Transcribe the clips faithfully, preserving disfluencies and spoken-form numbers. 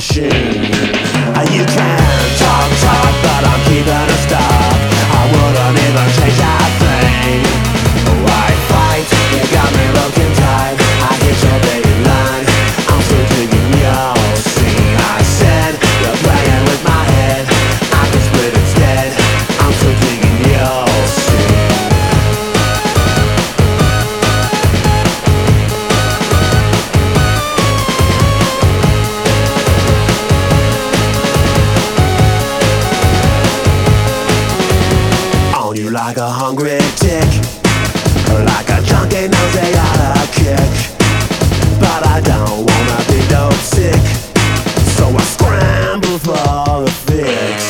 machine. You can talk, talk, but I'm keeping a stock. I wouldn't even change a thing. White fight, you got me looking tight. I hit your daily line, I'm still digging your scene. I said, you're playing with my head, I can split instead. I'm still digging your scene. On you like a hungry tick, like a junkie knows they gotta kick. But I don't wanna be dope sick, so I scramble for a fix.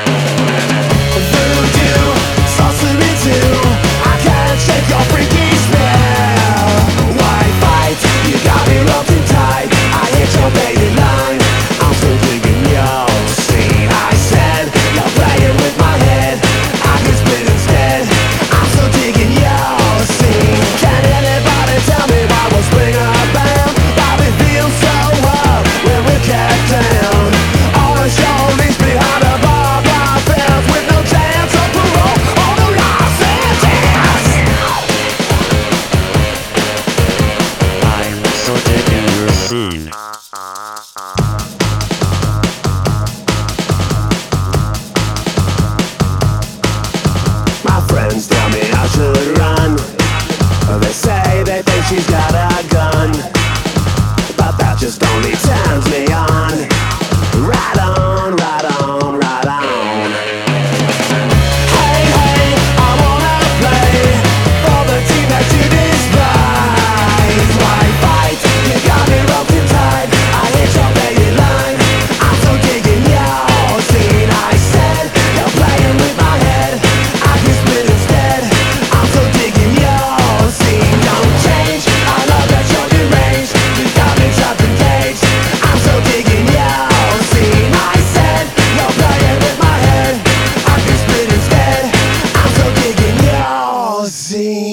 Voodoo, sorcery too, I can't shake your freaky spell. White fight, you got me looking tight. I hit your baby line, I'm still digging your scene. I said, you're playing with my head, I can split instead. I'm still digging your scene. Can anybody tell me why we're swinging our band? Why we feel so up when we get down? On the shoulders behind the barbed wire fence, with no chance of parole or no loss and chance. I'm so digging your scene. My friends tell me I should run. They say they think she's got a gun, but that just only turns me on. Right on, right on, right on. Hey, hey, I wanna play for the team that you despise. White fight, you got me roped tight. I hit your baby line, I'm so digging your scene. I said, you're playing with my head, I can split instead. I'm so digging your scene. Don't change, I love that you're deranged. You got me trapped in cage, I'm so digging your scene. I said, you're playing with my head, I can split instead. I'm so digging your scene.